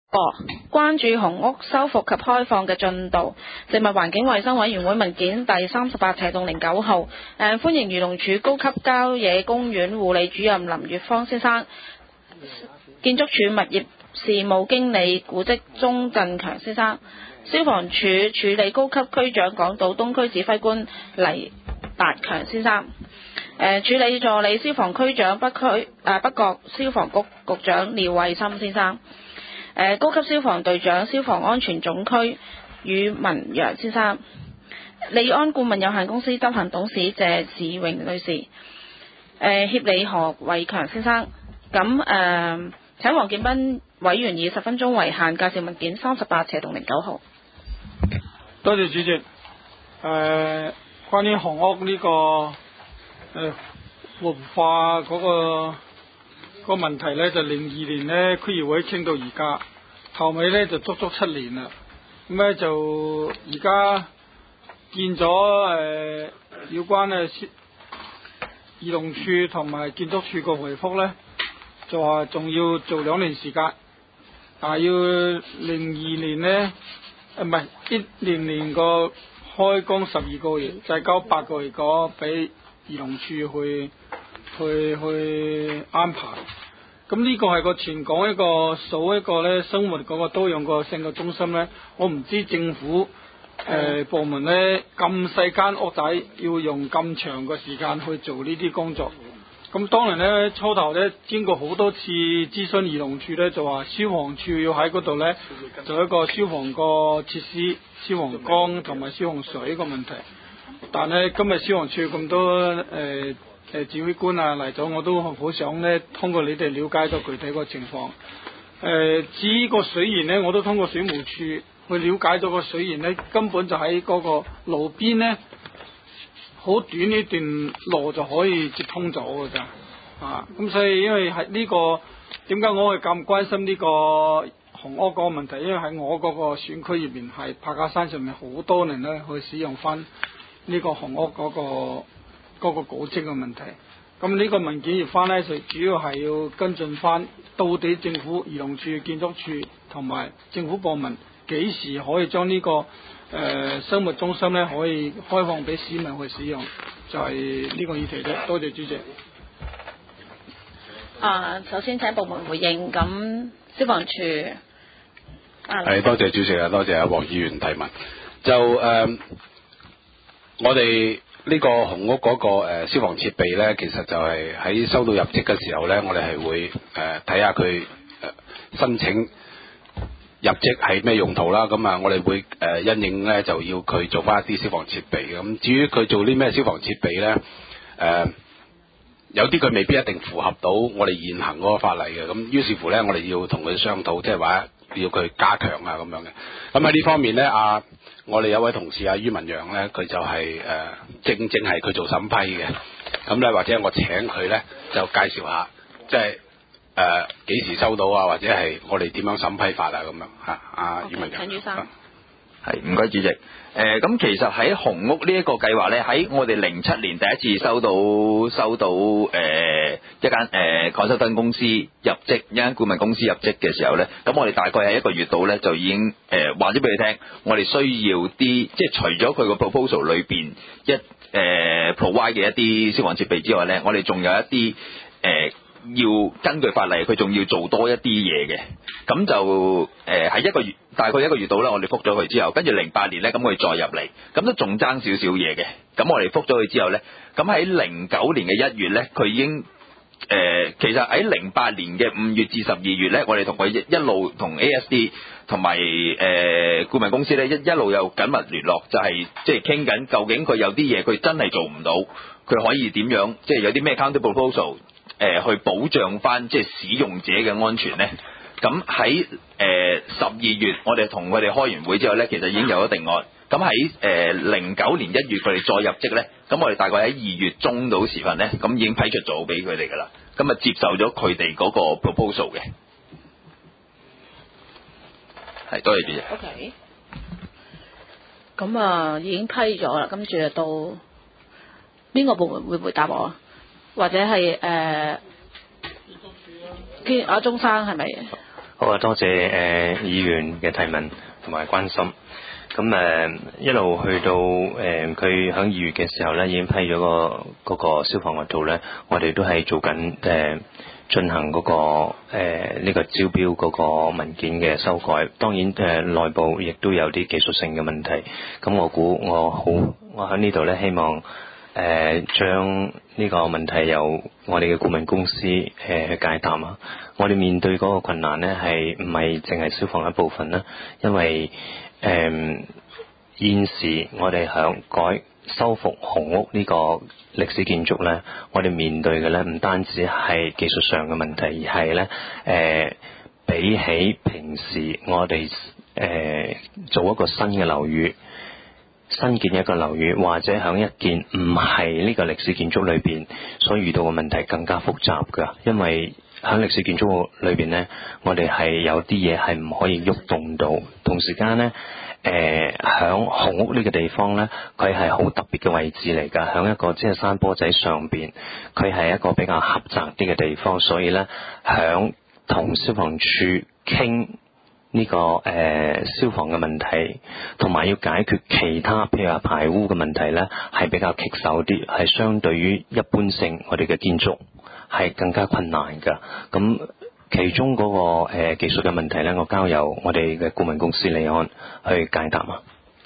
關注紅屋修復及開放嘅進度，食物環境衛生委員會文件第38/09號，歡迎漁農署高級郊野公園護理主任林月芳先生、建築署物業事務經理古蹟鍾振強先生、消防處處理高級區長港島東區指揮官黎達強先生、處理助理消防區長北角消防局局長廖慧森先生、高級消防隊長消防安全總區宇文陽先生、利安顧問有限公司執行董事謝志榮女士、協理何偉強先生。咁請黃建斌委員以10分鐘為限，介紹文件38/09號。 多謝主席。關於紅屋呢個活化嗰個問題呢，就02年呢區議會傾到而家，頭尾呢就足足7年啦。咁呢就而家見咗有關漁農處同埋建築署個回覆呢，就話仲要做2年時間，但係要02年呢，唔係10年個開工12個月，就係交8個月嗰俾漁農處去安排。咁呢個係個全港一個數一個咧生活嗰個多樣個性嘅中心咧，我唔知政府部門咧咁細間屋仔要用咁長嘅時間去做呢啲工作。咁當然咧初頭咧經過好多次諮詢漁農處咧，就話消防處要喺嗰度咧做一個消防個設施、消防缸同埋消防水個問題。但係今日消防處咁多指揮官啊嚟咗，我都好想咧通過你哋了解到具體個情況。至於個水源咧，我都通過水務處去了解到個水源咧，根本就喺嗰個路邊咧，好短呢段路就可以接通咗㗎咋。咁所以因為係呢個點解我係咁關心呢個紅屋嗰個問題？因為喺我嗰個選區入面係柏架山上面好多人咧去使用翻呢個紅屋嗰個古蹟嘅問題。咁呢個文件入翻咧，就主要係要跟進翻到底政府漁農處、建築處同埋政府部門幾時可以將呢個生活中心咧可以開放俾市民去使用，就係呢個議題啫。多謝主席。 首先請部門回應。咁消防處係多謝主席啊，多謝黃議員提問。就我哋呢個紅屋嗰個消防設備咧，其實就係喺收到入則嘅時候咧，我哋係會睇下佢申請入則係咩用途啦。咁啊，我哋會因應咧就要佢做翻一啲消防設備。咁至於佢做啲咩消防設備咧，有啲佢未必一定符合到我哋現行嗰個法例嘅。咁於是乎咧，我哋要同佢商討，即係話要佢加強啊咁樣嘅。咁喺呢方面咧，我哋有位同事于文陽咧，佢就係正係佢做審批嘅。咁咧或者我請佢咧就介紹下，即係幾時收到啊，或者係我哋點樣審批法啊咁樣嚇。于文陽。陳宇生。 係，唔該主席。咁其實喺紅屋呢一個計劃咧，喺我哋07年第一次收到一間抗修燈公司入職，一間顧問公司入職嘅時候咧，咁我哋大概喺1個月度咧就已經話咗俾你聽，我哋需要啲即係除咗佢個 proposal 裏邊provide 嘅一啲消防設備之外咧，我哋仲有一啲要根據法例，佢仲要做多一啲嘢嘅。咁就喺大概1個月度啦，我哋覆咗佢之後，跟住08年咧，咁我哋再入嚟，咁都仲爭少少嘢嘅。咁我哋覆咗佢之後咧，咁喺09年嘅1月咧，佢已經其實喺08年嘅5月至12月咧，我哋同佢一路同 ASD 同埋顧問公司咧一路有緊密聯絡，就係即係傾緊究竟佢有啲嘢佢真係做唔到，佢可以點樣，即係有啲咩 counter proposal 去保障翻即係使用者嘅安全咧。咁喺12月，我哋同佢哋開完會之後咧，其實已經有咗定案。咁喺09年1月佢哋再入職咧，咁我哋大概喺2月中到時份咧，咁已經批出咗俾佢哋噶啦。咁啊接受咗佢哋嗰個 proposal 嘅。係，多謝主席。 OK。咁已經批咗啦，跟住就到邊個部門會回答我啊？或者係阿鐘生係咪？ 好好啊，多謝議員嘅提問同埋關心。咁一路去到佢喺2月嘅時候咧，已經批咗嗰個消防嗰度咧，我哋都係做緊進行嗰個呢個招標嗰個文件嘅修改。當然內部亦都有啲技術性嘅問題。咁我估我喺呢度咧，希望將呢個問題由我哋嘅顧問公司去解答啊！我哋面對嗰個困難呢，係唔係淨係消防一部分啦？因為現時我哋響修復紅屋呢個歷史建築呢，我哋面對嘅呢唔單止係技術上嘅問題，而係呢比起平時我哋做一個新嘅樓宇。新建一個樓宇，或者喺一件唔係呢個歷史建築裏邊所遇到嘅問題更加複雜㗎，因為喺歷史建築裏邊呢，我哋係有啲嘢係唔可以喐動到。同時間呢，喺紅屋呢個地方呢，佢係好特別嘅位置嚟㗎，喺一個即係山坡仔上邊，佢係一個比較狹窄啲嘅地方，所以呢，喺同消防處傾呢個消防嘅問題，同埋要解決其他譬如話排污嘅問題呢，係比較棘手啲，係相對於一般性我哋嘅建築係更加困難㗎。咁其中嗰個技術嘅問題呢，我交由我哋嘅顧問公司李安去解答啊。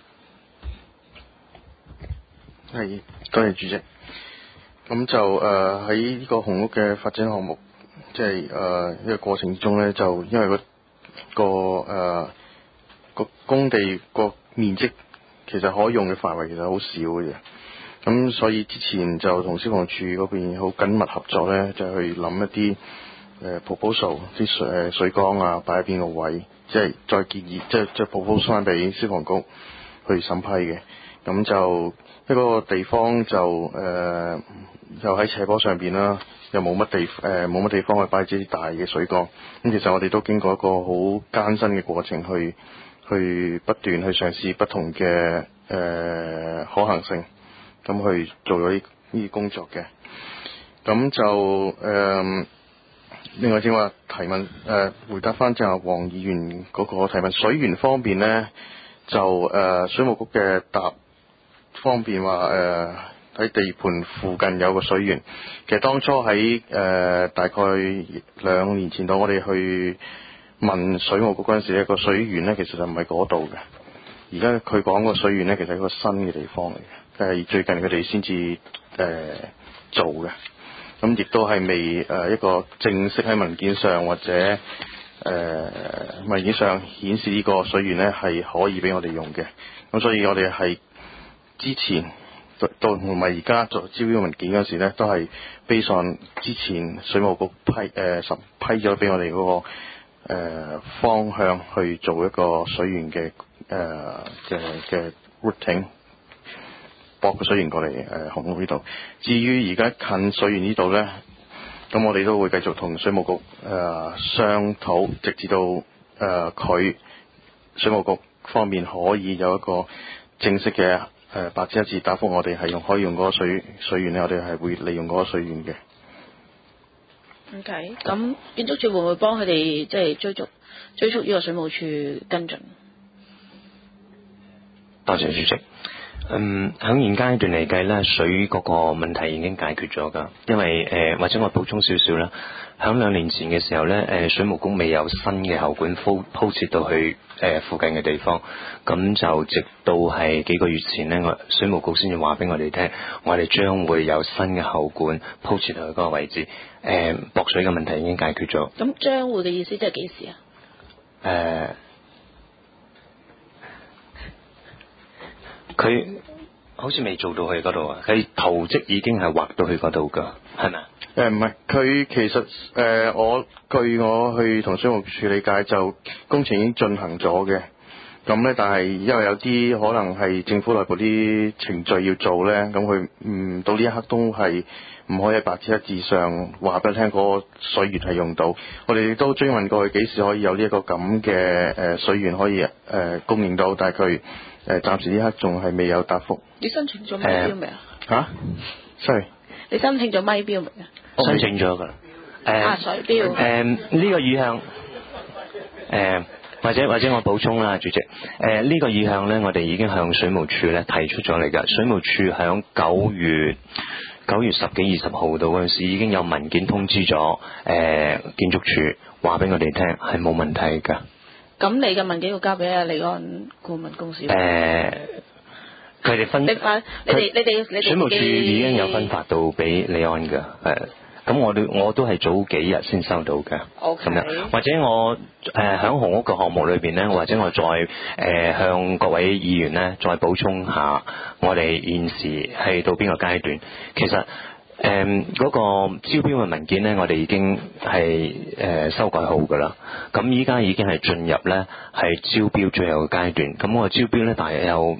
係，多謝主席。咁就喺呢個紅屋嘅發展項目，即係呢個過程中呢，就因為個工地個面積其實可用嘅範圍其實好少嘅啫，咁所以之前就同消防處嗰邊好緊密合作呢，就去諗一啲proposal 啲水缸啊擺喺邊個位，即係再建議即係 proposal 翻俾消防局去審批嘅。咁就一個地方就喺斜坡上邊啦，又冇乜地方去擺支大嘅水缸。咁其實我哋都經過一個好艱辛嘅過程去不斷去嘗試不同嘅可行性，咁去做咗呢啲工作嘅。咁就另外正話提問回答翻正話黃議員嗰個提問，水源方面呢，就水務局嘅答方面話喺地盤附近有個水源。其實當初喺大概2年前度，我哋去問水務局嗰陣時呢，個水源呢其實就唔係嗰度嘅。而家佢講個水源呢，其實係一個新嘅地方嚟嘅，係最近佢哋先至做嘅。咁亦都係未一個正式喺文件上或者文件上顯示呢個水源呢係可以俾我哋用嘅。咁所以我哋係之前到同埋而家做招標文件嗰時呢，都係 based on 之前水務局批咗俾我哋嗰個方向去做一個水源嘅routing， 駁個水源過嚟紅屋呢度。至於而家近水源呢度呢，咁我哋都會繼續同水務局商討，直至到佢水務局方面可以有一個正式嘅白紙一字答覆我哋係可以用嗰個水源呢，我哋係會利用嗰個水源嘅。 OK， 咁建築署會唔會幫佢哋即係追溯呢個水務署跟進？ 多謝主席。喺現階段嚟計咧，水嗰個問題已經解決咗㗎。因為或者我補充少少啦，喺2年前嘅時候咧，水務局未有新嘅喉管鋪設到去附近嘅地方，咁就直到係幾個月前咧，水務局先至話俾我哋聽，我哋將會有新嘅喉管鋪設到去嗰個位置。駁水嘅問題已經解決咗。 咁將會嘅意思即係幾時啊？ 佢好似未做到去嗰度啊！佢圖則已經係畫到去嗰度噶，係咪？ 唔係，佢其實據我去同水務署理解，就工程已經進行咗嘅。咁呢，但係因為有啲可能係政府內部啲程序要做呢，咁佢到呢一刻都係唔可以喺白紙一字上話俾你聽嗰個水源係用到。我哋都追問過佢幾時可以有呢一個咁嘅水源可以供應到，但係佢暫時呢刻仲係未有答覆。 你申請咗咪標未啊 ？Sorry， 你申請咗咪標未啊？ 申請咗㗎。 水標。 呢個意向或者我補充啦，主席。呢個意向呢，我哋已經向水務署咧提出咗嚟㗎。水務署響9月10幾20號度嗰陣時已經有文件通知咗建築署，話俾我哋聽係冇問題㗎。 咁你嘅文件要交俾利安顧問公司。 佢哋分， 你哋水務署已經有分發到俾利安㗎，咁我都係早幾日先收到嘅。 OK。 咁樣，或者我響紅屋嘅項目裏邊呢，或者我再向各位議員呢再補充下，我哋現時係到邊個階段？其實嗰個招標嘅文件呢，我哋已經係修改好㗎啦。咁依家已經係進入呢係招標最後嘅階段。咁我招標呢，大約有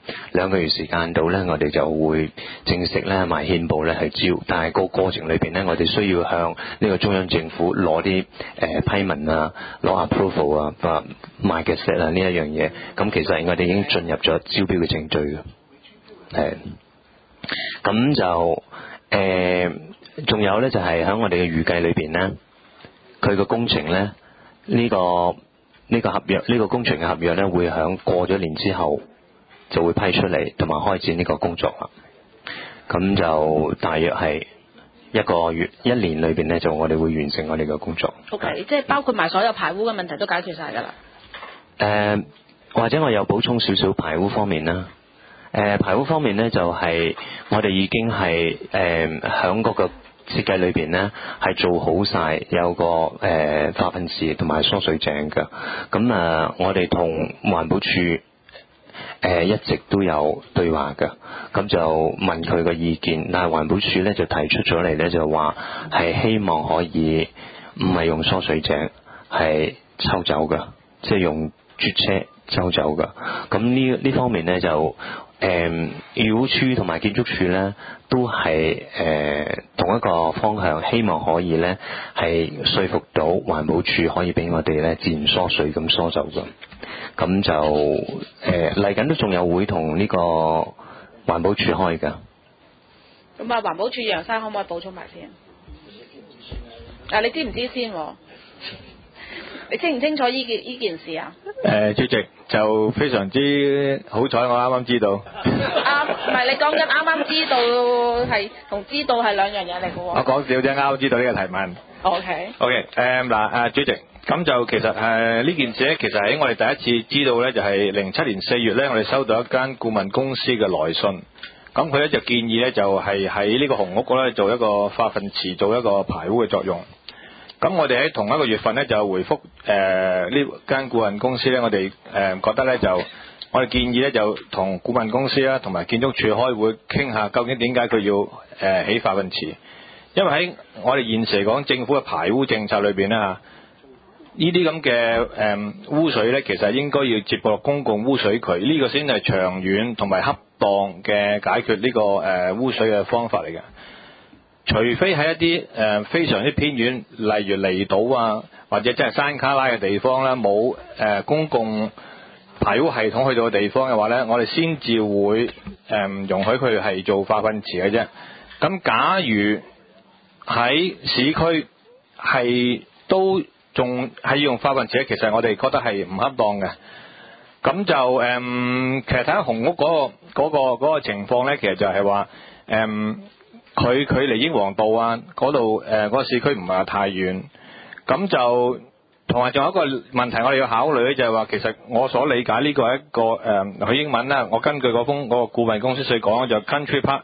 2個月時間到呢，我哋就會正式呢埋憲報呢去招。但係個過程裏邊呢，我哋需要向呢個中央政府攞啲批文啊，攞 approval 啊，賣嘅 set 啊呢一樣嘢。咁其實我哋已經進入咗招標嘅程序嘅。咁就仲有呢，就係喺我哋嘅預計裏邊呢，佢個工程呢，呢個合約，呢個工程嘅合約呢，會響過咗年之後就會批出嚟，同埋開展呢個工作啦。咁就大約係1個月、1年裏邊呢，就我哋會完成我哋嘅工作。 OK， 即係包括埋所有排污嘅問題都解決晒㗎啦。 或者我有補充少少排污方面啦。排污方面呢，就係我哋已經係響嗰個設計裏邊呢，係做好晒有個化糞池同埋疏水井㗎。咁我哋同環保署一直都有對話㗎。咁就問佢個意見，但係環保署呢就提出咗嚟呢，就話係希望可以唔係用疏水井，係抽走㗎，即係用絕車抽走㗎。咁呢方面呢，就漁護署同埋建築署呢都係同一個方向，希望可以呢係說服到環保署可以俾我哋呢自然疏水咁疏走㗎。咁就嚟緊都仲有會同呢個環保署開㗎。 咁環保署楊生可唔可以補充埋先？你知唔知先？你清唔清楚呢件事啊？ 主席就非常之好彩，我啱啱知道。 唔係你講緊啱啱知道係同知道係兩樣嘢嚟嘅喎。 我講笑啫，啱啱知道呢個提問。 OK。 嗱，主席，咁就其實呢件事咧，其實喺我哋第一次知道咧，就係07年4月咧，我哋收到一間顧問公司嘅來信。咁佢咧就建議咧，就係喺呢個紅屋嗰咧做一個化糞池，做一個排污嘅作用。咁我哋喺同一個月份咧就回覆呢間顧問公司咧，我哋覺得咧就我哋建議咧就同顧問公司啦同埋建築署開會傾下，究竟點解佢要起化糞池？因為喺我哋現時嚟講政府嘅排污政策裏邊咧呢啲咁嘅污水咧，其實應該要接駁公共污水渠，呢個先係長遠同埋恰當嘅解決呢個污水嘅方法嚟嘅。除非喺一啲非常之偏遠，例如離島啊，或者真係山卡拉嘅地方啦，冇公共排污系統去到嘅地方嘅話咧，我哋先至會容許佢係做化糞池嘅啫。咁假如喺市區係都仲係用化糞池，其實我哋覺得係唔恰當嘅。咁就其實睇下紅屋嗰個情況咧，其實就係話佢距離英皇道啊嗰度嗰個市區唔係話太遠，咁就同埋仲有一個問題我哋要考慮咧，就係話其實我所理解呢個係一個佢英文啦，我根據嗰個顧問公司所講就 Country Park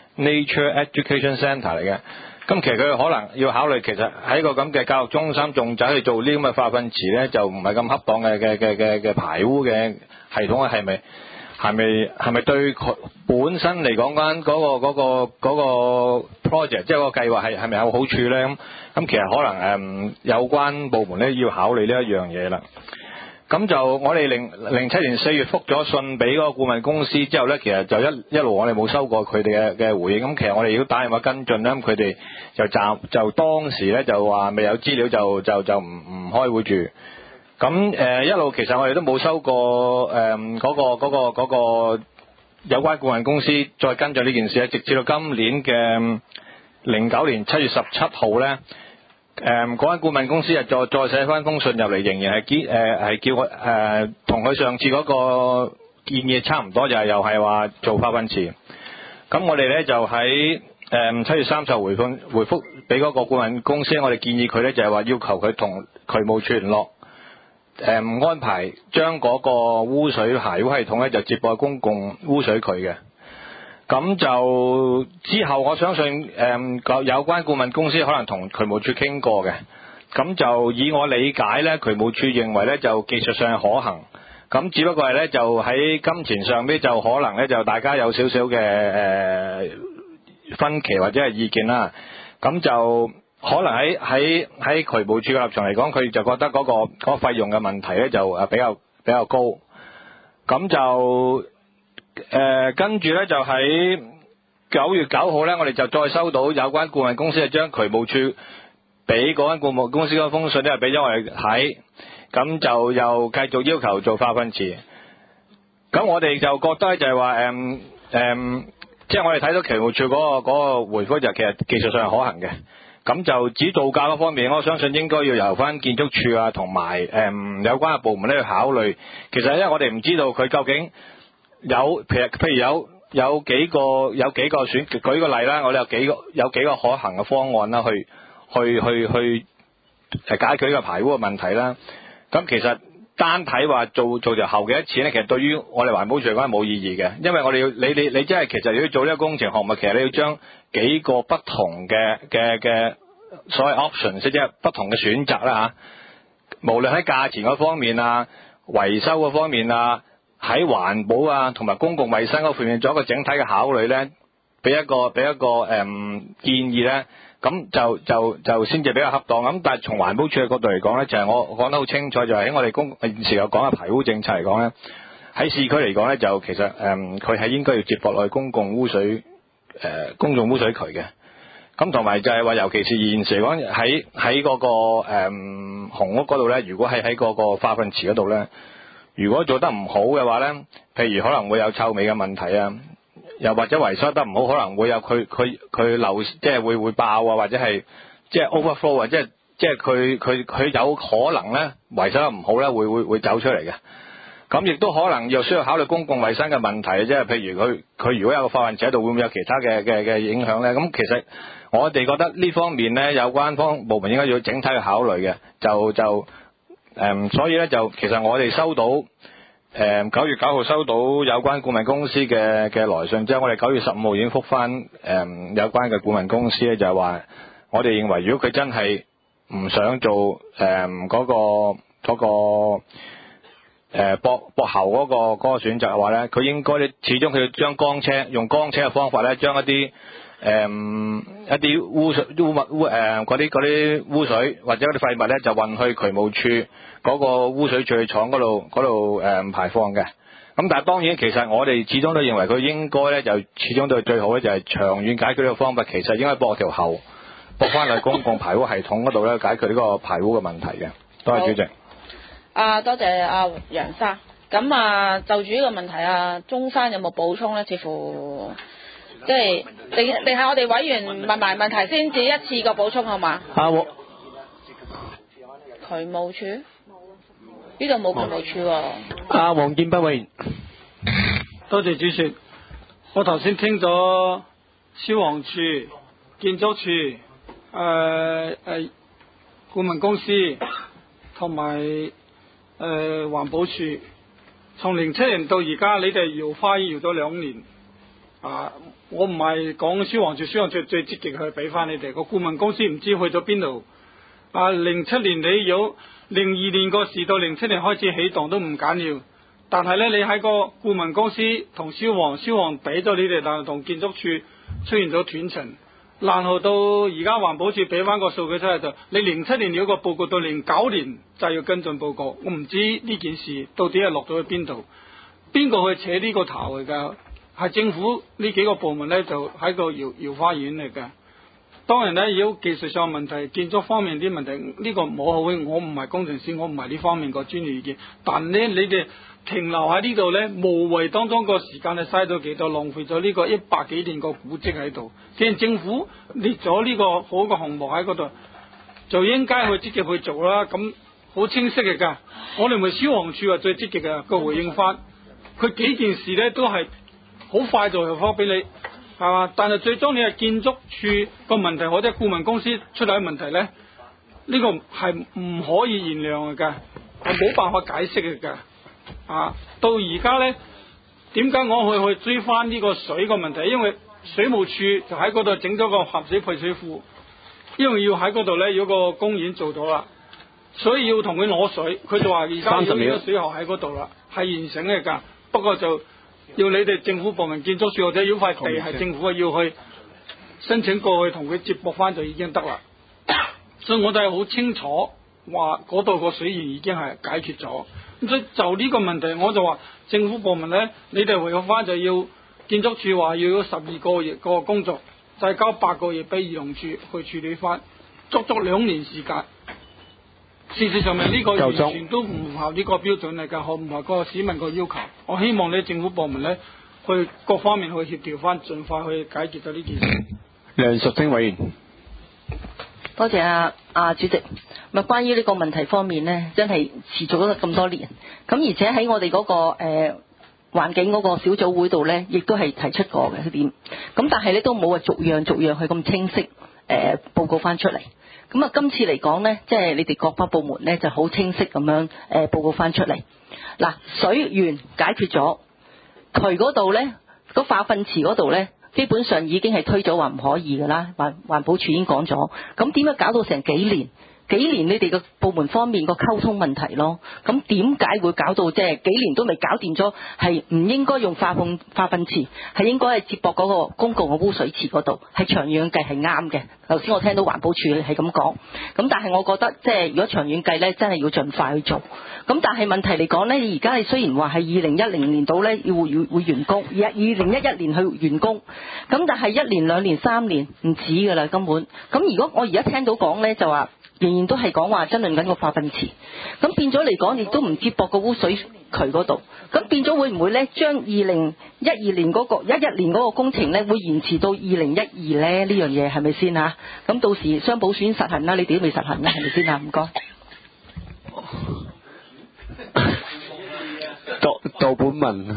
Nature Education Centre 嚟嘅。咁其實佢可能要考慮，其實喺個咁嘅教育中心仲走去做呢咁嘅化糞池咧，就唔係咁恰當嘅排污嘅系統啊，係咪對佢本身嚟講緊嗰個 project， 即係個計劃係咪有好處咧？咁其實可能有關部門咧要考慮呢一樣嘢啦。咁就我哋07年4月覆咗信俾嗰個顧問公司之後咧，其實就一路我哋冇收過佢哋嘅回應。咁其實我哋如果打電話跟進咧，咁佢哋就當時咧就話未有資料就唔開會住。咁一路其實我哋都冇收過嗰個有關顧問公司再跟進呢件事咧，直至到今年嘅09年7月17號咧， 嗰間顧問公司再寫翻封信入嚟，仍然係叫我同佢上次嗰個建議差唔多，就係又係話做化糞池。咁我哋咧就喺7月30回覆俾嗰個顧問公司，我哋建議佢咧就係話要求佢同渠務處聯絡，安排將嗰個污水排污系統咧就接駁公共污水渠嘅。咁就之後我相信有關顧問公司可能同渠務處傾過嘅。咁就以我理解咧，渠務處認為咧就技術上係可行。咁只不過係咧就喺金錢上邊就可能咧就大家有少少嘅分歧或者係意見啦。咁就可能喺渠務處嘅立場嚟講，佢就覺得嗰個費用嘅問題咧就比較高。咁就跟住咧就喺9月9號咧，我哋就再收到有關顧問公司係將渠務處俾嗰間顧問公司嗰封信咧，俾咗我哋睇。咁就又繼續要求做化糞池。咁我哋就覺得就係話即係我哋睇到渠務處嗰個回覆就其實技術上係可行嘅。咁就至於造價嗰方面，我相信應該要由翻建築署啊同埋有關嘅部門咧去考慮。其實因為我哋唔知道佢究竟譬如有幾個選，舉個例啦，我哋有幾個可行嘅方案啦，去解決呢個排污嘅問題啦。咁其實單睇話做條喉幾多錢咧，其實對於我哋環保署嚟講係冇意義嘅，因為我哋你真係其實要做呢個工程項目，其實你要將幾個不同嘅所謂 option 即係不同嘅選擇啦嚇，無論喺價錢嗰方面啊、維修嗰方面啊、喺環保啊同埋公共衛生嗰方面做一個整體嘅考慮咧，俾一個建議咧。咁就先至比較恰當。咁但係從環保署嘅角度嚟講咧，就係我講得好清楚，就係喺我哋現時有講嘅排污政策嚟講咧，喺市區嚟講咧，就其實佢係應該要接駁落去公共污水渠嘅。咁同埋就係話，尤其是現時嚟講喺嗰個紅屋嗰度咧，如果喺嗰個化糞池嗰度咧，如果做得唔好嘅話咧，譬如可能會有臭味嘅問題啊。又或者維修得唔好，可能會有佢漏，即係會爆啊，或者係即係 overflow 啊，即係佢有可能咧維修得唔好咧，會走出嚟嘅。咁亦都可能又需要考慮公共衛生嘅問題，即係譬如佢如果有個化糞池喺度，會唔會有其他嘅影響咧？咁其實我哋覺得呢方面咧，有關方部門應該要整體去考慮嘅。所以咧就其實我哋收到。9月9號收到有關顧問公司嘅來信之後，我哋9月15號已經覆翻有關嘅顧問公司咧，就係話我哋認為如果佢真係唔想做嗰個駁喉嗰個選擇嘅話咧，佢應該咧始終佢要將用缸車嘅方法咧，將一啲污水嗰啲污水或者嗰啲廢物咧，就運去渠務處嗰個污水處理廠嗰度排放嘅。咁但係當然，其實我哋始終都認為佢應該咧，就始終都係最好咧，就係長遠解決呢個方法。其實應該駁條喉，駁翻去公共排污系統嗰度咧，解決呢個排污嘅問題嘅。多謝主席。 多謝楊生。咁就住呢個問題中山有冇補充咧？似乎即係定係我哋委員問埋問題先至一次過補充好嘛？渠務處呢度冇渠務處喎。 黃建北委員， 多謝主席。我頭先聽咗消防處、建築處、顧問公司同埋環保署，從07年到而家，你哋搖花搖咗2年。我唔係講消防處最積極去俾翻你哋個顧問公司，唔知去咗邊度。07年你有02年個時到07年開始起動都唔緊要，但係咧你喺個顧問公司同消防俾咗你哋，但係同建築處出現咗斷層，然後到而家環保署俾翻個數據出嚟，就你07年有個報告，到09年就要跟進報告。我唔知呢件事到底係落咗去邊度，邊個去扯呢個頭嚟㗎？係政府呢幾個部門咧，就喺個搖花園嚟嘅。當然咧，如果技術上問題、建築方面啲問題，呢個冇好，我唔係工程師，我唔係呢方面個專業意見。但咧，你哋停留喺呢度咧，無謂當中個時間係嘥咗幾多，浪費咗呢個100幾年個古蹟喺度。既然政府列咗呢個好個項目喺嗰度， 就應該去積極去做啦。咁好清晰嘅㗎，我哋咪消防處話最積極嘅個回應翻，佢幾件事咧都係好快就回覆俾你，係嘛？但係最終你係建築處個問題或者顧問公司出嚟嘅問題咧，呢個係唔可以原諒嘅，係冇辦法解釋嘅㗎。到而家咧，點解我去追翻呢個水個問題？因為水務處就喺嗰度整咗個合水配水庫，因為要喺嗰度咧有個公園做到啦，所以要同佢攞水。佢就話而家有呢個水喉喺嗰度啦，係完成嘅㗎。不過就要你哋政府部門建築署或者要塊地係政府嘅，要去申請過去同佢接駁翻就已經得啦。所以我哋係好清楚話嗰度個水源已經係解決咗。咁所以就呢個問題，我就話政府部門咧，你哋回覆翻就要建築署話要12個月個工作，就係交8個月俾漁農處去處理翻，足足2年時間。事實上面呢個完全都唔符合呢個標準嚟㗎，唔符合個市民個要求。我希望你政府部門咧，去各方面去協調翻，盡快去解決咗呢件事。 梁淑貞委員。 多謝主席。咪關於呢個問題方面呢，真係持續咗咁多年。咁而且喺我哋嗰個環境嗰個小組會度呢，亦都係提出過嘅點。咁但係呢，都冇話逐樣去咁清晰報告翻出嚟。咁啊，今次嚟講呢，即係你哋各個部門呢就好清晰咁樣報告翻出嚟。嗱，水源解決咗，渠嗰度呢，個化糞池嗰度呢，基本上已經係推咗話唔可以㗎啦，環保署已經講咗。咁點解搞到成幾年？幾年你哋個部門方面個溝通問題咯？咁點解會搞到即係幾年都未搞掂咗？係唔應該用化糞池，係應該係接駁嗰個公共嘅污水池嗰度，係長遠計係啱嘅。頭先我聽到環保署係咁講，咁但係我覺得即係如果長遠計呢，真係要盡快去做。咁但係問題嚟講呢，而家你雖然話係2010年度呢會完工，2011年去完工，咁但係1年、2年、3年唔止㗎啦，根本。咁如果我而家聽到講呢，就話仍然都係講話爭論緊個化糞池，咁變咗嚟講亦都唔接駁個污水渠嗰度，咁變咗會唔會呢？將2012年嗰個11年嗰個工程呢，會延遲到2012呢？呢樣嘢係咪先嚇？咁到時雙保險實行啦，你哋都未實行啦，係咪先嚇？唔該。 杜本文。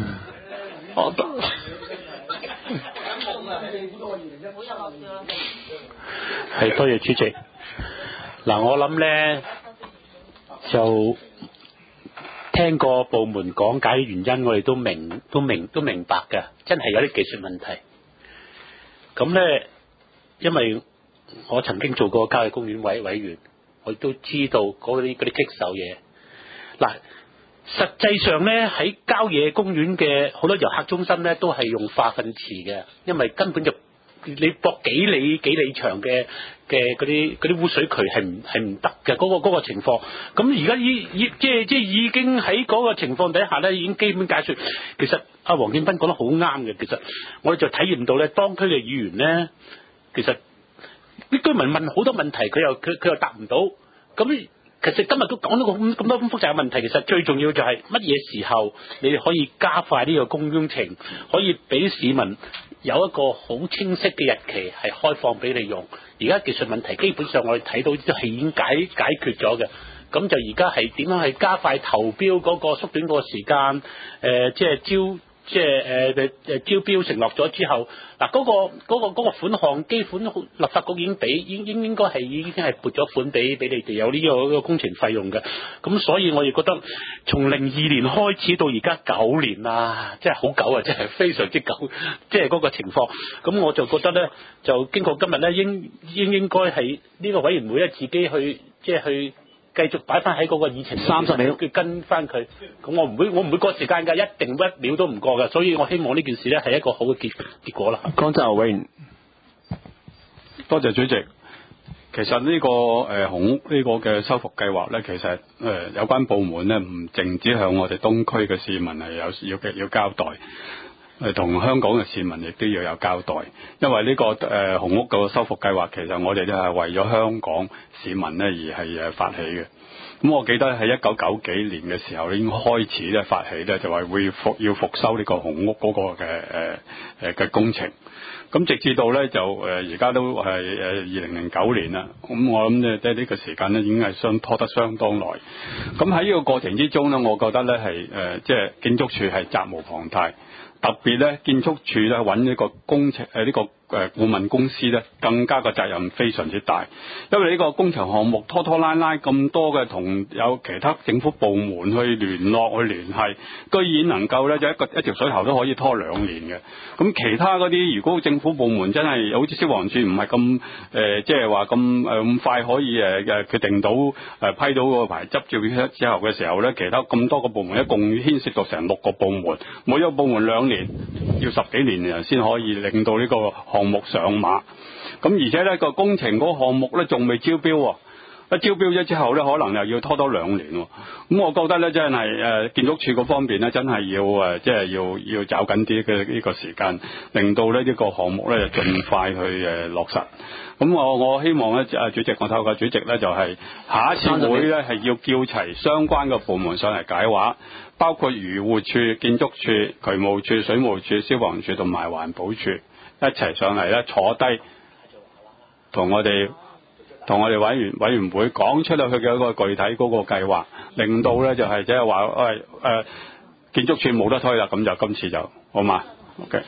係，多謝主席。嗱，我諗呢就聽過部門講解原因，我哋都明白嘅，真係有啲技術問題。咁呢，因為我曾經做過郊野公園委員，我亦都知道嗰啲棘手嘢。嗱，實際上呢，喺郊野公園嘅好多遊客中心呢，都係用化糞池嘅，因為根本就你駁幾里長嘅嗰啲污水渠係唔得嘅，嗰個情況。咁而家即係已經喺嗰個情況底下咧，已經基本解説。其實阿黃建斌講得好啱嘅，其實我哋就體驗到咧，當區嘅議員咧，其實啲居民問好多問題，佢又答唔到。咁其實今日都講咗咁多咁複雜嘅問題，其實最重要就係乜嘢時候你哋可以加快呢個工程，可以俾市民有一個好清晰嘅日期係開放俾你用。而家技術問題基本上我哋睇到都係已經解決咗嘅。咁就而家係點樣係加快投標嗰個縮短嗰個時間？招標承諾咗之後，嗱嗰個款項基本立法局已經應該係已經係撥咗款俾你哋有呢個工程費用嘅。咁所以我亦覺得從02年開始到而家9年啦，真係好久啊，真係非常之久，即係嗰個情況。咁我就覺得咧，就經過今日咧，應該係呢個委員會咧自己去去繼續擺翻喺嗰個議程30秒，要跟翻佢。咁我唔會過時間㗎，一定1秒都唔過㗎。所以我希望呢件事咧係一個好嘅結果啦。 江澤委員，多謝主席。其實呢個紅屋呢個嘅修復計劃咧，其實有關部門咧唔淨止向我哋東區嘅市民係要交代。同香港嘅市民亦都要有交代，因為呢個紅屋個修復計劃，其實我哋都係為咗香港市民咧而係發起嘅。咁我記得喺1990幾年嘅時候已經開始咧發起咧，就話要復修呢個紅屋嗰個嘅工程。 咁直至到咧就而家都係2009年啦。咁我諗咧即係呢個時間咧已經係拖得相當耐。咁喺呢個過程之中咧，我覺得咧係即係建築署係責無旁貸。特別咧，建築署咧揾呢個工程呢個顧問公司咧，更加個責任非常之大，因為呢個工程項目拖拖拉拉咁多嘅，同有其他政府部門去聯絡去聯繫，居然能夠咧就一條水喉都可以拖2年嘅。咁其他嗰啲，如果政府部門真係好似消防處唔係咁即係話咁快可以決定到批到個牌執照之後嘅時候咧，其他咁多個部門一共牽涉到成6個部門，每一個部門2年，要10幾年先可以令到呢個項目上馬。咁而且呢個工程嗰個項目呢仲未招標喎，一招標咗之後呢，可能又要拖多2年喎。咁我覺得呢，真係建築署嗰方面呢，真係要即係要找緊啲嘅呢個時間，令到呢個項目呢就盡快去落實。咁我希望呢，主席，我透過主席呢，就係下一次會呢，係要叫齊相關嘅部門上嚟解話，包括漁護處、建築署、渠務處、水務處、消防處同埋環保處一齊上嚟咧，坐低同我哋委員會講出嚟佢嘅一個具體嗰個計劃，令到咧就係即係話建築署冇得推啦，咁就今次就好嘛 ？OK。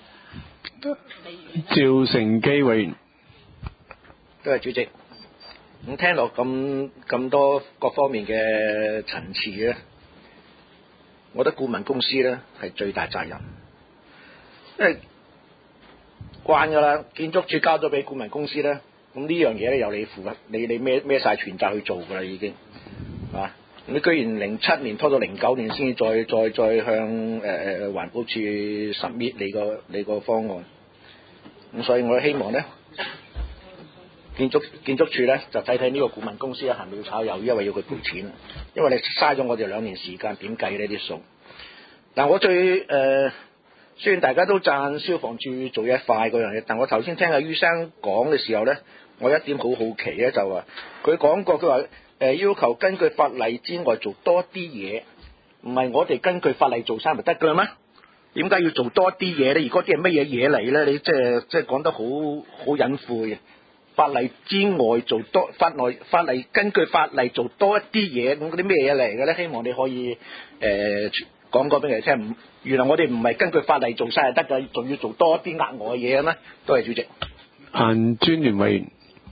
趙成基委員， 多謝主席。咁聽落咁多各方面嘅層次咧，我覺得顧問公司咧係最大責任，因為慣㗎啦，建築署交咗俾顧問公司咧，咁呢樣嘢咧由你負責，你孭晒全責去做㗎啦已經，係嘛？你居然07年拖到09年先至再向環保署 submit 你個方案，咁所以我希望咧建築署咧就睇呢個顧問公司係咪要炒魷，因為要佢賠錢，因為你嘥咗我哋2年時間，點計呢啲數？但我最雖然大家都讚消防處做嘢快嗰樣嘢，但我頭先聽阿于生講嘅時候咧，我有一點好好奇咧，就話佢講過，佢話要求根據法例之外做多啲嘢，唔係我哋根據法例做晒咪得㗎啦咩？點解要做多啲嘢咧？而嗰啲係乜嘢嘢嚟咧？你即係講得好隱晦嘅。法例之外做多法例根據法例做多一啲嘢，咁嗰啲咩嘢嚟嘅咧？希望你可以講過俾佢哋聽。原來我哋唔係根據法例做晒就得㗎，仲要做多一啲額外嘢嘅咩？多謝主席。 顏專員委員，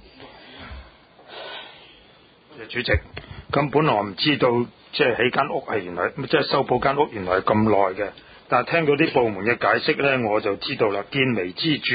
主席，咁本來我唔知道即係起間屋係原來即係修補間屋原來係咁耐嘅，但係聽到啲部門嘅解釋咧，我就知道啦。見微知著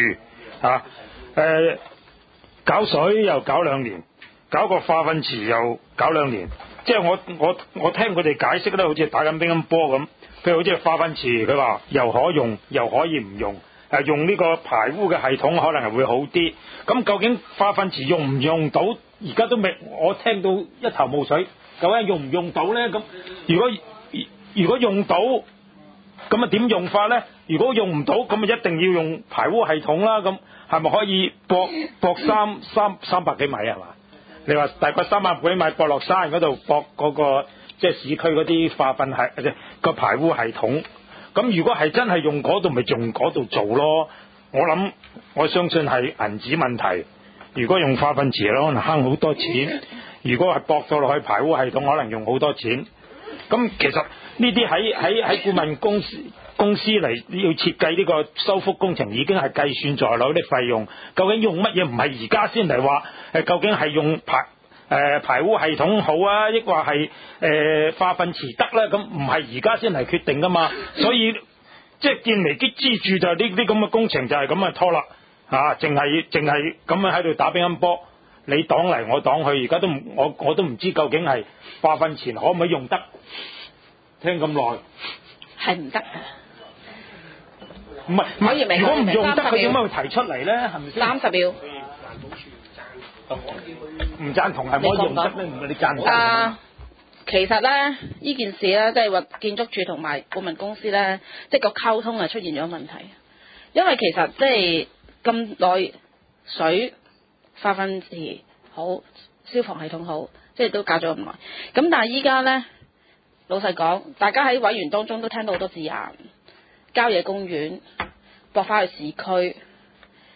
搞水又搞2年，搞個化糞池又搞2年，即係我聽佢哋解釋咧，好似打緊乒乓波咁。譬如好似化糞池，佢話又可用又可以唔用，用呢個排污嘅系統可能係會好啲。咁究竟化糞池用唔用到？而家都未，我聽到一頭霧水。究竟用唔用到咧？咁如果用到，咁啊點用法咧？如果用唔到，咁啊一定要用排污系統啦。咁係咪可以駁300幾米係嘛？你話大概300幾米駁落山嗰度駁嗰個即係市區嗰啲化糞系即係個排污系統。咁如果係真係用嗰度，咪用嗰度做咯。我相信係銀紙問題。如果用化糞池可能慳好多錢。如果係駁到落去排污系統，可能用好多錢。咁其實呢啲喺顧問公司嚟要設計呢個修復工程，已經係計算在內啲費用。究竟用乜嘢？唔係而家先嚟話究竟係用排污系統好啊，抑或係化糞池得咧？咁唔係而家先嚟決定噶嘛。所以即係見微知著就係呢啲咁嘅工程就係咁啊拖啦淨係咁樣喺度打乒乓波。你擋嚟我擋去，而家都我都唔知究竟係化糞池可唔可以用得？聽咁耐係唔得嘅。 唔係，如果唔用得，佢點解會提出嚟咧？係咪先？30秒。唔贊同係可以用得咩？唔係你贊同。 其實咧，呢件事咧，即係話建築署同埋顧問公司咧，即係個溝通係出現咗問題。因為其實即係咁耐水。化糞池好，消防系統好，即係都搞咗咁耐。咁但係依家呢，老實講，大家喺委員當中都聽到好多字眼，郊野公園駁翻去市區，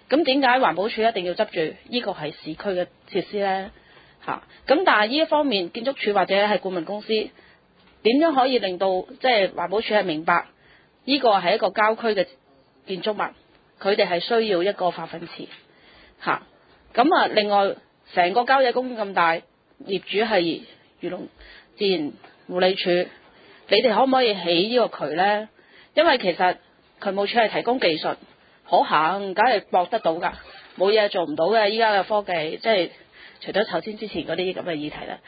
咁點解環保署一定要執住呢個係市區嘅設施呢？咁但係呢一方面，建築署或者係顧問公司點樣可以令到即係環保署係明白呢個係一個郊區嘅建築物，佢哋係需要一個化糞池咁啊，另外成個郊野公園咁大，業主係漁農自然護理署，你哋可唔可以起呢個渠呢？因為其實渠務署係提供技術可行，梗係駁得到㗎，冇嘢做唔到嘅。依家嘅科技即係除咗頭先之前嗰啲咁嘅議題啦。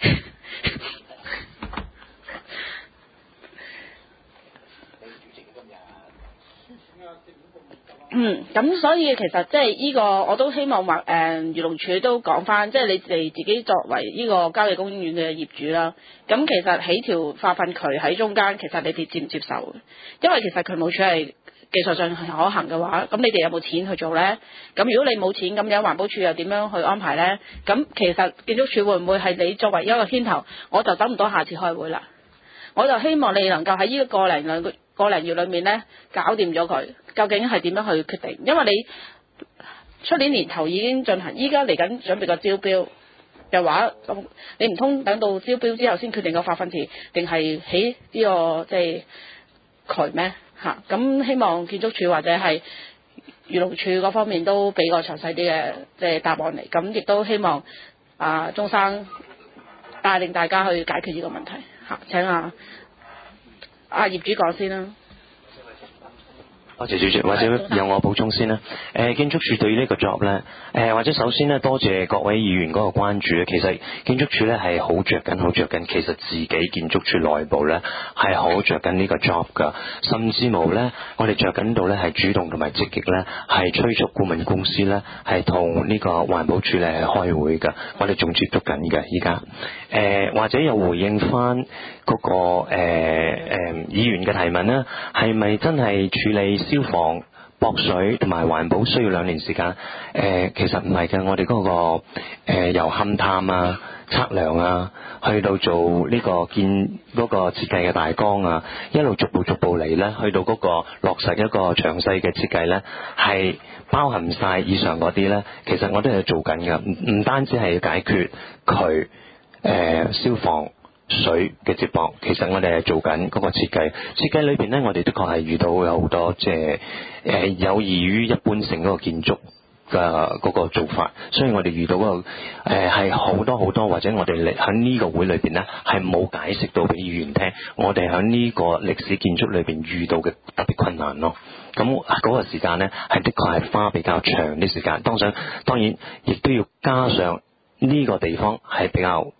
咁所以其實即係呢個我都希望話漁農署都講翻，即係你哋自己作為呢個郊野公園嘅業主啦，咁其實起條化糞渠喺中間，其實你哋接唔接受？因為其實渠務署係技術上係可行嘅話，咁你哋有冇錢去做呢？咁如果你冇錢咁樣，環保署又點樣去安排呢？咁其實建築署會唔會係你作為一個牽頭？我就等唔到下次開會啦，我就希望你能夠喺呢個零月裏面呢搞掂咗佢，究竟係點樣去決定？因為你出年年頭已經進行，依家嚟緊準備個招標嘅話，咁你唔通等到招標之後先決定個化糞池，定係起呢個即係渠咩？咁希望建築署或者係漁農署嗰方面都俾個詳細啲嘅即係答案嚟，咁亦都希望鍾生帶領大家去解決呢個問題。請業主講先啦。 多謝主席，或者由我補充先啦。建築署對於呢個 job 呢，或者首先呢，多謝各位議員嗰個關注。其實建築署呢係好着緊，其實自己建築署內部呢係好着緊呢個 job 㗎，甚至無呢，我哋着緊到呢係主動同埋積極呢，係催促顧問公司呢係同呢個環保署呢係開會㗎。我哋仲接觸緊嘅依家。或者又回應翻嗰個議員嘅提問啦，係咪真係處理消防、駁水同埋環保需要2年時間？其實唔係嘅，我哋嗰個由勘探啊、測量啊，去到做呢個建嗰個設計嘅大綱啊，一路逐步嚟咧，去到嗰個落實一個詳細嘅設計咧，係包含晒以上嗰啲咧。其實我都係做緊嘅，唔單止係解決佢消防水嘅接駁，其實我哋係做緊嗰個設計裏邊呢，我哋的確係遇到有好多即係有異於一般性嗰個建築嘅嗰個做法，所以我哋遇到嗰個係好多，或者我哋喺呢個會裏邊呢，係冇解釋到俾議員聽，我哋喺呢個歷史建築裏邊遇到嘅特別困難咯。咁嗰個時間呢，係的確係花比較長啲時間，當然亦都要加上呢個地方係比較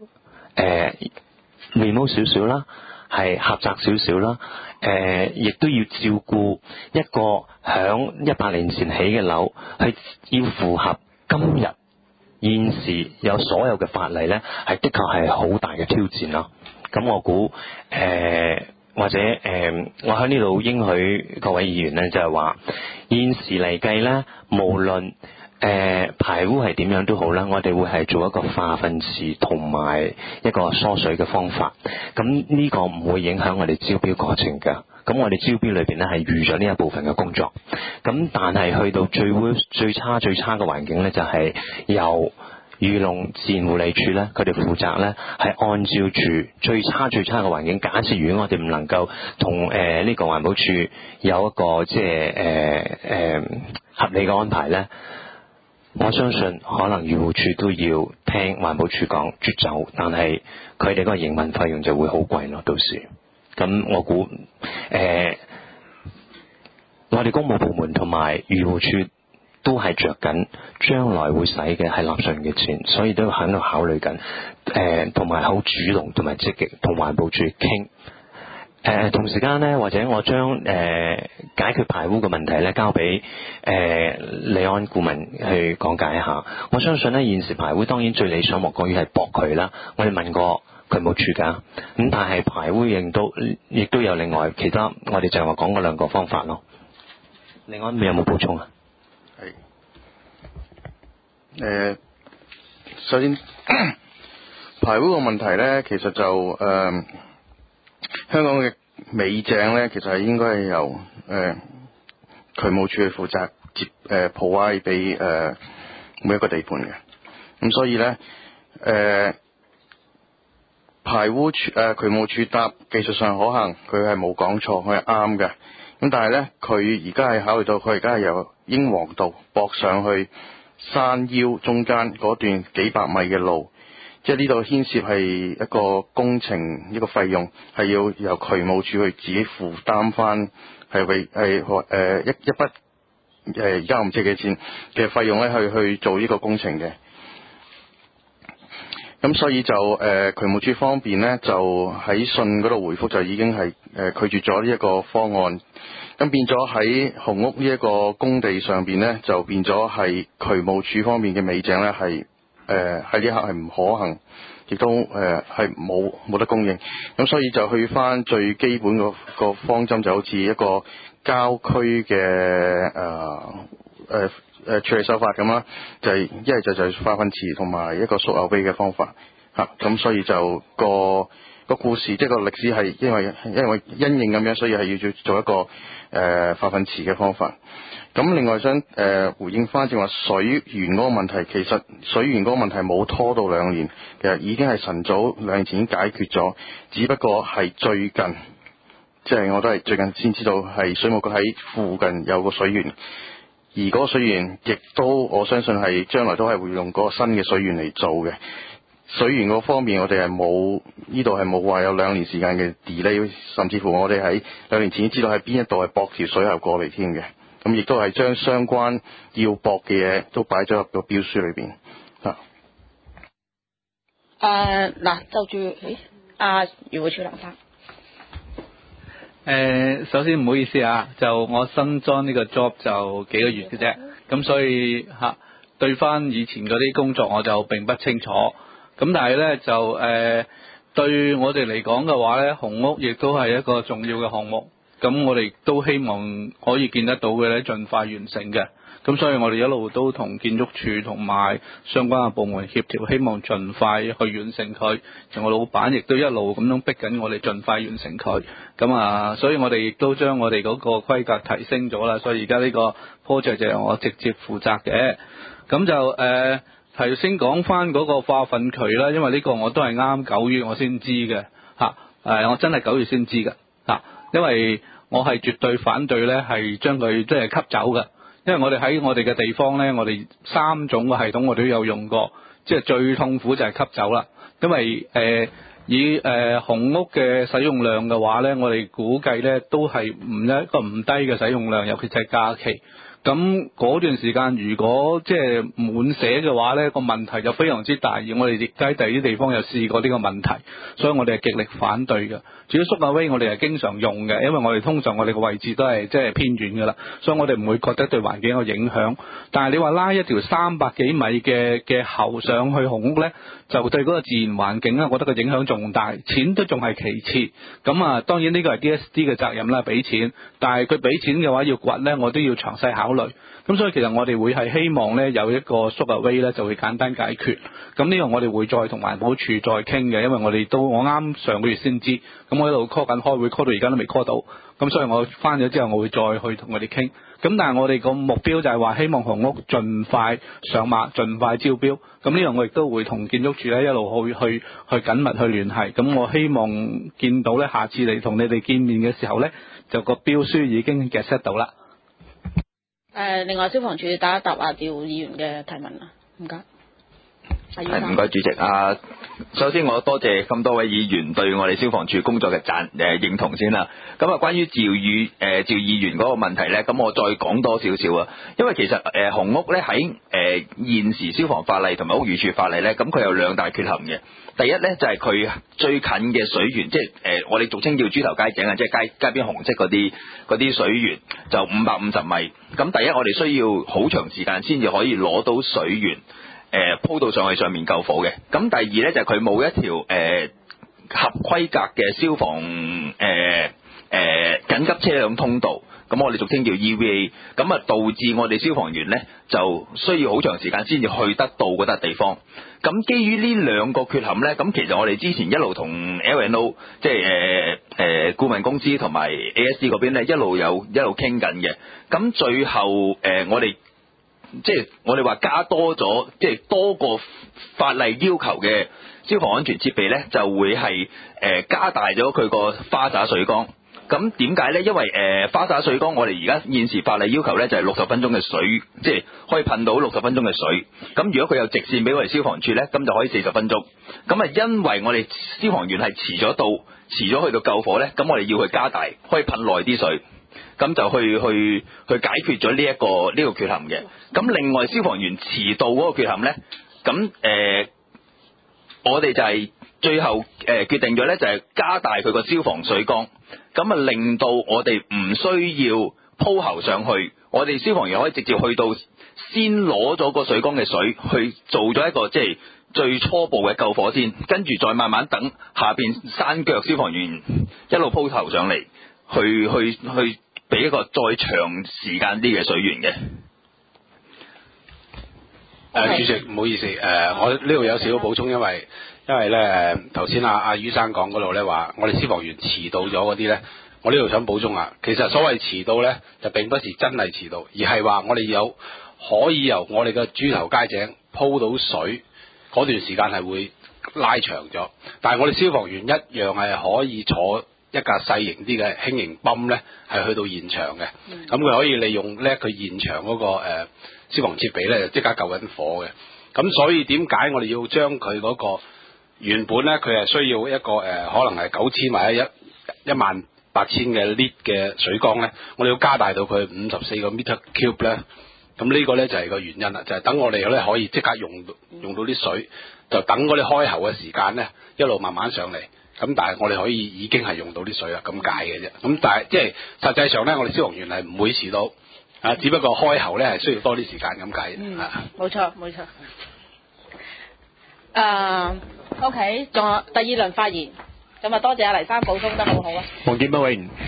remote 少少啦，係狹窄少少啦，亦都要照顧一個響100年前起嘅樓，係要符合今日現時有所有嘅法例呢，係的確係好大嘅挑戰咯。咁我估或者我喺呢度應許各位議員呢，就係話現時嚟計呢，無論排污係點樣都好啦，我哋會係做一個化糞池同埋一個疏水嘅方法。咁呢個唔會影響我哋招標過程㗎。咁我哋招標裏邊呢係預咗呢一部分嘅工作。咁但係去到最差嘅環境呢，就係由漁農自然護理署呢，佢哋負責呢係按照住最差嘅環境。假設如果我哋唔能夠同呢個環保署有一個即係合理嘅安排呢，我相信可能漁護署都要聽環保署講啜走，但係佢哋嗰個營運費用就會好貴咯。到時咁我估我哋公務部門同埋漁護署都係着緊將來會使嘅係納稅人嘅錢，所以都喺度考慮緊同埋好主動同埋積極同環保署傾。同時間呢，或者我將解決排污嘅問題呢交俾李安顧問去講解一下。我相信呢，現時排污當然最理想莫過於係駁渠啦。我哋問過渠務署㗎，咁但係排污亦都有另外其他，我哋就係話講嗰2個方法咯。李安，你有冇補充啊？ 係首先排污嘅問題呢，其實就香港嘅尾井呢，其實係應該係由渠務署去負責 provide 俾每一個地盤嘅。咁所以咧排污渠務處答技術上可行，佢係冇講錯，佢係啱嘅。咁但係咧，佢而家係考慮到佢而家係由英皇道駁上去山腰中間嗰段幾百米嘅路，即係呢度牽涉係一個工程一個費用，係要由渠務處去自己負擔翻，係為一筆而家我唔知幾錢嘅費用咧，去做呢個工程嘅。咁所以就渠務處方面咧，就喺信嗰度回覆就已經係拒絕咗呢一個方案。咁變咗喺紅屋呢一個工地上邊咧，就變咗係渠務處方面嘅尾井咧，係喺呢刻係唔可行，亦都係冇得供應。咁所以就去翻最基本個方針，就好似一個郊區嘅處理手法咁啦，就係一係就係化糞池同埋一個縮牛碑嘅方法嚇。咁所以就個故事即係個歷史係因為因應咁樣，所以係要做一個化糞池嘅方法。咁另外想回應翻正話水源嗰個問題，其實水源嗰個問題冇拖到2年，其實已經係晨早2年前已經解決咗，只不過係最近，即係我都係最近先知道係水務局喺附近有個水源。而嗰個水源亦都我相信係將來都係會用嗰個新嘅水源嚟做嘅。水源嗰方面我哋係冇，呢度係冇話有2年時間嘅 delay， 甚至乎我哋喺2年前已經知道喺邊一度係駁條水喉過嚟添嘅。咁亦都係將相關要駁嘅嘢都擺咗入個標書裏邊。 嗱，就住漁護署梁生。 首先唔好意思啊，就我新 join 呢個 job 就幾個月嘅啫，咁所以對翻以前嗰啲工作我就並不清楚。咁但係咧就對我哋嚟講嘅話咧，紅屋亦都係一個重要嘅項目，咁我哋都希望可以見得到嘅咧，盡快完成嘅。咁所以我哋一路都同建築署同埋相關嘅部門協調，希望盡快去完成佢。而我老闆亦都一路咁樣逼緊我哋盡快完成佢。咁所以我哋亦都將我哋嗰個規格提升咗啦。所以而家呢個 project 就係我直接負責嘅。咁就頭先講翻嗰個化糞渠啦，因為呢個我都係啱9月我先知嘅我真係9月先知嘅因為我係絕對反對咧，係將佢即係吸走嘅。因為我哋喺我哋嘅地方咧，我哋3種嘅系統我哋都有用過，即係最痛苦就係吸走啦。因為以紅屋嘅使用量嘅話咧，我哋估計咧都係一個唔低嘅使用量，尤其是係假期。咁嗰段時間如果即係滿瀉嘅話咧，個問題就非常之大。而我哋亦喺第啲地方有試過呢個問題，所以我哋係極力反對嘅。至於縮牛威我哋係經常用嘅，因為我哋通常我哋個位置都係即係偏遠㗎啦，所以我哋唔會覺得對環境有影響。但係你話拉一條300幾米嘅喉上去紅屋咧，就對嗰個自然環境咧，我覺得個影響仲大。錢都仲係其次。咁當然呢個係 DSD 嘅責任啦，俾錢。但係佢俾錢嘅話要掘咧，我都要詳細考慮。咁所以其實我哋會係希望咧有一個縮牛威咧就會簡單解決。咁呢個我哋會再同環保署再傾嘅，因為我啱上個月先知。咁我喺度 call 緊開會 call 到而家都未 call 到。咁所以我翻咗之後我會再去同佢哋傾。咁但係我哋個目標就係話希望紅屋盡快上馬，盡快招標。咁呢樣我亦都會同建築署咧一路去緊密去聯繫。咁我希望見到咧下次嚟同你哋見面嘅時候咧，就個標書已經 get set 到啦。 另外消防處答一答趙議員嘅提問啦，唔該。 唔該主席。首先我多謝咁多位議員對我哋消防處工作嘅認同先啦。咁關於趙議員嗰個問題呢，咁我再講多少少啊。因為其實紅屋呢喺現時消防法例同埋屋宇署法例呢，咁佢有2大缺陷嘅。第一呢，就係佢最近嘅水源，即係我哋俗稱叫豬頭街井啊，即係街邊紅色嗰啲水源就550米。咁第一我哋需要好長時間先至可以攞到水源。鋪到上去上面救火嘅。咁第二呢，就係佢冇一條合規格嘅消防緊急車輛通道，咁我哋俗稱叫 EVA， 咁導致我哋消防員呢就需要好長時間先至去得到嗰笪地方。咁基於呢2個缺陷呢，咁其實我哋之前一路同 L&O 即係顧問公司同埋 ASD 嗰邊咧一路傾緊嘅。咁最後我哋即係我哋話加多咗，即係多個法例要求嘅消防安全設備咧，就會係加大咗佢個花灑水缸。咁點解咧？因為花灑水缸我哋而家現時法例要求咧就係60分鐘嘅水，即係可以噴到60分鐘嘅水。咁如果佢有直線俾我哋消防處咧，咁就可以40分鐘。咁啊，因為我哋消防員係遲咗去到救火咧，咁我哋要去加大，可以噴耐啲水。咁就去解決咗呢個缺陷嘅。咁另外消防員遲到嗰個缺陷咧，咁我哋就係最後決定咗咧，就係加大佢個消防水缸，咁啊令到我哋唔需要鋪喉上去，我哋消防員可以直接去到先攞咗個水缸嘅水去做咗一個即係最初步嘅救火先，跟住再慢慢等下邊山腳消防員一路鋪頭上嚟，去俾一個再長時間啲嘅水源嘅。 主席唔好意思，我呢度有少少補充，因為咧頭先阿于生講嗰度咧話，我哋消防員遲到咗嗰啲咧，我呢度想補充啊，其實所謂遲到咧就並不是真係遲到，而係話我哋可以由我哋嘅豬頭街井鋪到水嗰段時間係會拉長咗，但係我哋消防員一樣係可以坐一架細型啲嘅輕型泵咧，係去到現場嘅。咁佢可以利用咧佢現場嗰個消防設備咧，就即刻救緊火嘅。咁所以點解我哋要將佢嗰個原本咧，佢係需要一個可能係9000或者18000嘅 lit 嘅水缸咧，我哋要加大到佢54個 meter cube 咧。咁呢個咧就係個原因啦，就係等我哋咧可以即刻用到啲水，就等嗰啲開喉嘅時間咧一路慢慢上嚟。咁但係我哋可以已經係用到啲水啦，咁解嘅啫。咁但係即係實際上咧，我哋消防員係唔會遲到，只不過開喉咧係需要多啲時間咁解。 冇錯冇錯。OK， 仲有第二輪發言，咁啊多謝阿黎生補充得好好啊。 黃建北委員。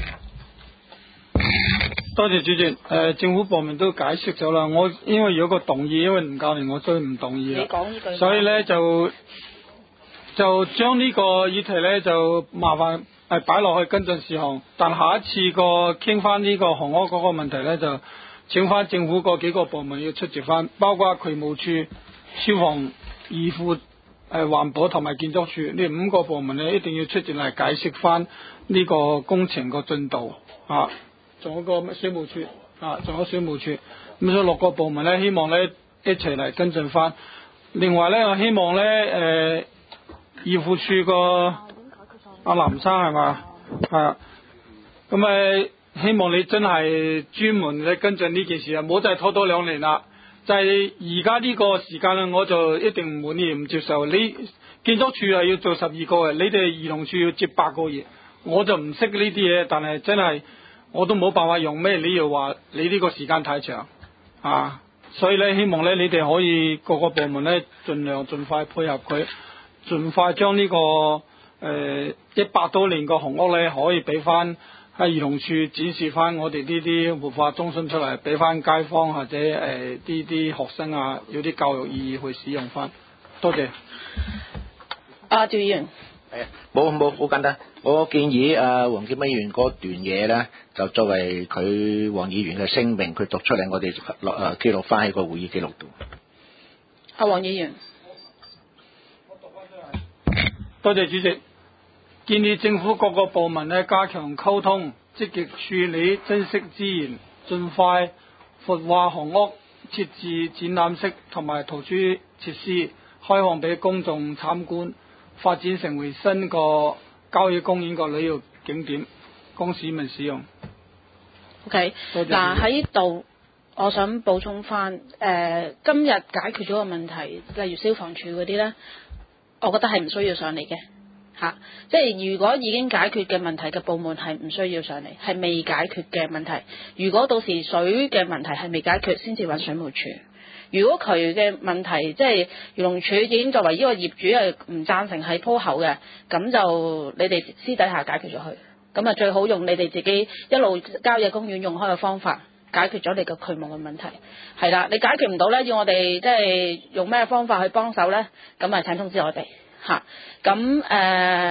多謝主席。政府部門都解釋咗啦，我因為有個動議，因為吳教練我所以唔動議啦。 你講呢句。所以咧就將呢個議題咧就麻煩擺落去跟進事項，但下一次傾翻呢個紅屋嗰個問題咧，就請翻政府嗰幾個部門要出席翻，包括渠務處、消防、義庫、環保同埋建築處呢5個部門咧，一定要出席嚟解釋翻呢個工程個進度啊，仲有個水務處啊，仲有水務處，咁所以6個部門咧，希望咧一齊嚟跟進翻。另外咧，我希望咧義庫處個阿林生係嘛，係啊，咁希望你真係專門咧跟進呢件事啊，唔好再拖多2年啦。就係而家呢個時間咧，我就一定唔滿意唔接受。你建築處係要做12個嘅，你哋兒童處要接8個月，我就唔識呢啲嘢，但係真係我都冇辦法用咩理由話你呢個時間太長啊。所以咧，希望咧你哋可以各個部門咧盡快配合佢。盡快將呢個100多年個紅屋咧，可以俾翻喺兒童處展示翻我哋呢啲活化中心出嚟，俾翻街坊或者啲學生啊，有啲教育意義去使用翻。多謝。 趙議員。 冇好簡單，我建議黃建北議員嗰段嘢咧，就作為佢黃議員嘅聲明，佢讀出嚟，我哋記錄翻喺個會議記錄度。 黃議員。 多謝主席，建議政府各個部門咧加強溝通，積極處理珍惜資源，盡快活化紅屋，設置展覽室同埋圖書設施，開放俾公眾參觀，發展成為新個郊野公園個旅遊景點，供市民使用。 OK， 嗱喺呢度，我想補充翻，今日解決咗個問題，例如消防處嗰啲咧。我覺得係唔需要上嚟嘅嚇，即係如果已經解決嘅問題嘅部門係唔需要上嚟，係未解決嘅問題。如果到時水嘅問題係未解決，先至揾水務處。如果渠嘅問題即係漁農署已經作為呢個業主係唔贊成係鋪口嘅，咁就你哋私底下解決咗佢。咁啊最好用你哋自己一路郊野公園用開嘅方法解決咗你個渠務嘅問題。係啦，你解決唔到咧，要我哋即係用咩方法去幫手咧？咁啊請通知我哋嚇。咁既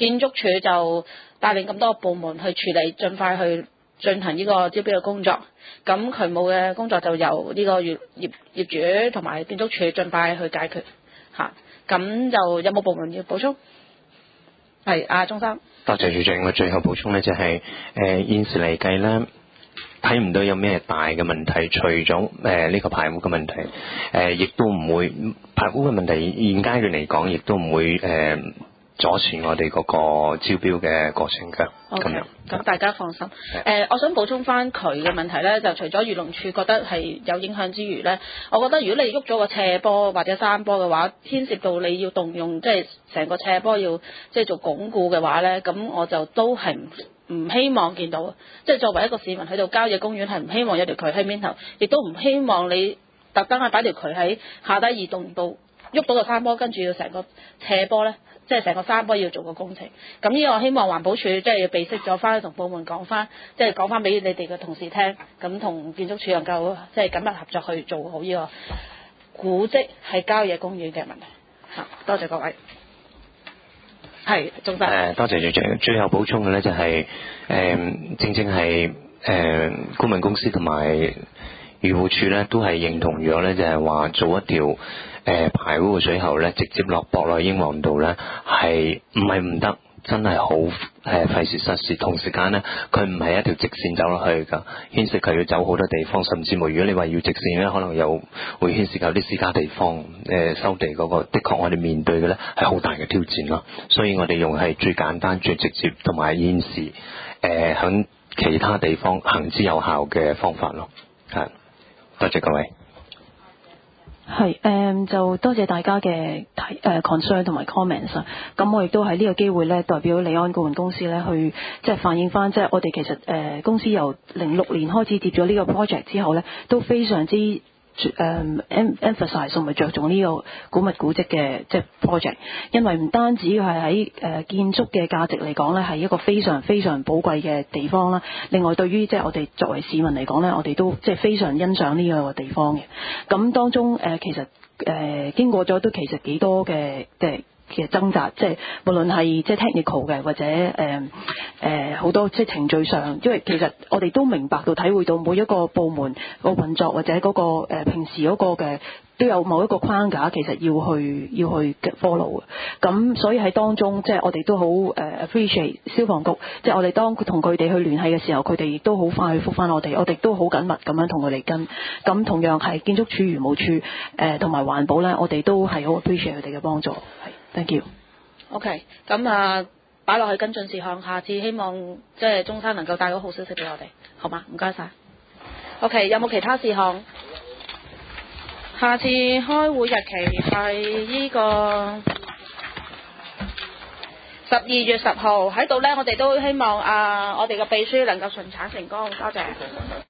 建築署就帶領咁多部門去處理，盡快去進行呢個招標嘅工作。咁渠務嘅工作就由呢個業主同埋建築署盡快去解決嚇。咁就有冇部門要補充？係鍾生。 多謝主席，我最後補充呢就係、現時嚟計呢，睇唔到有咩大嘅問題，除咗呢個排污嘅問題，亦都唔會排污嘅問題，現階段嚟講，亦都唔會阻纏我哋嗰個招標嘅過程㗎。 OK，咁大家放心。我想補充翻渠嘅問題咧，就除咗漁農署覺得係有影響之餘咧，我覺得如果你喐咗個斜坡或者山坡嘅話，牽涉到你要動用即係成個斜坡要即係做鞏固嘅話咧，咁我就都係唔希望見到。即係作為一個市民去到郊野公園，係唔希望有條渠喺面頭，亦都唔希望你特登係擺條渠喺下低移動到喐到個山坡，跟住要成個斜坡咧。即係成個山坡要做個工程，咁呢個我希望環保署即係要備悉咗翻去同部門講翻，即係講翻俾你哋嘅同事聽，咁同建築署能夠即係緊密合作去做好呢個古蹟係郊野公園嘅問題。嚇，多謝各位。係，鍾生。 多謝主席。最後補充嘅咧就係、正正係顧問公司同埋漁護署咧都係認同咗咧，就係話做一條排污嘅水喉咧，直接落博落英皇道咧，係唔係唔得？真係好費時失事。同時間咧，佢唔係一條直線走落去㗎，牽涉佢要走好多地方，甚至乎如果你話要直線咧，可能又會牽涉到啲私家地方收地嗰個，的確我哋面對嘅咧係好大嘅挑戰咯。所以我哋用係最簡單、最直接同埋現時響其他地方行之有效嘅方法咯。係，多謝各位。 係就多謝大家嘅concern 同埋 comments 啊。咁我亦都喺呢個機會咧，代表利安顧問公司咧，去即係反映翻，即係我哋其實公司由06年開始接咗呢個 project 之後咧，都非常之emphasize 同埋着重呢個古物古蹟嘅即係 project， 因為唔單止係喺建築嘅價值嚟講咧，係一個非常非常寶貴嘅地方啦。另外對於即係我哋作為市民嚟講咧，我哋都即係非常欣賞呢個地方嘅。咁當中其實經過咗都其實幾多嘅嘅掙扎，即係無論係即係 technical 嘅，或者好多即係程序上，因為其實我哋都明白到體會到每一個部門個運作或者嗰個平時嗰個嘅都有某一個框架，其實要去 follow 嘅。咁所以喺當中即係我哋都好appreciate 消防局，即係我哋當同佢哋去聯繫嘅時候，佢哋亦都好快去覆返我哋都好緊密咁樣同佢哋跟。咁同樣係建築署、漁務署同埋環保咧，我哋都係好 appreciate 佢哋嘅幫助。係 ，thank you。OK， 咁擺落去跟進事項，下次希望即係中山能夠帶到好消息俾我哋，好嗎？唔該晒。OK， 有冇其他事項？下次開會日期係呢個12月10號喺度呢，我哋都希望我哋嘅秘書能夠順產成功，多謝。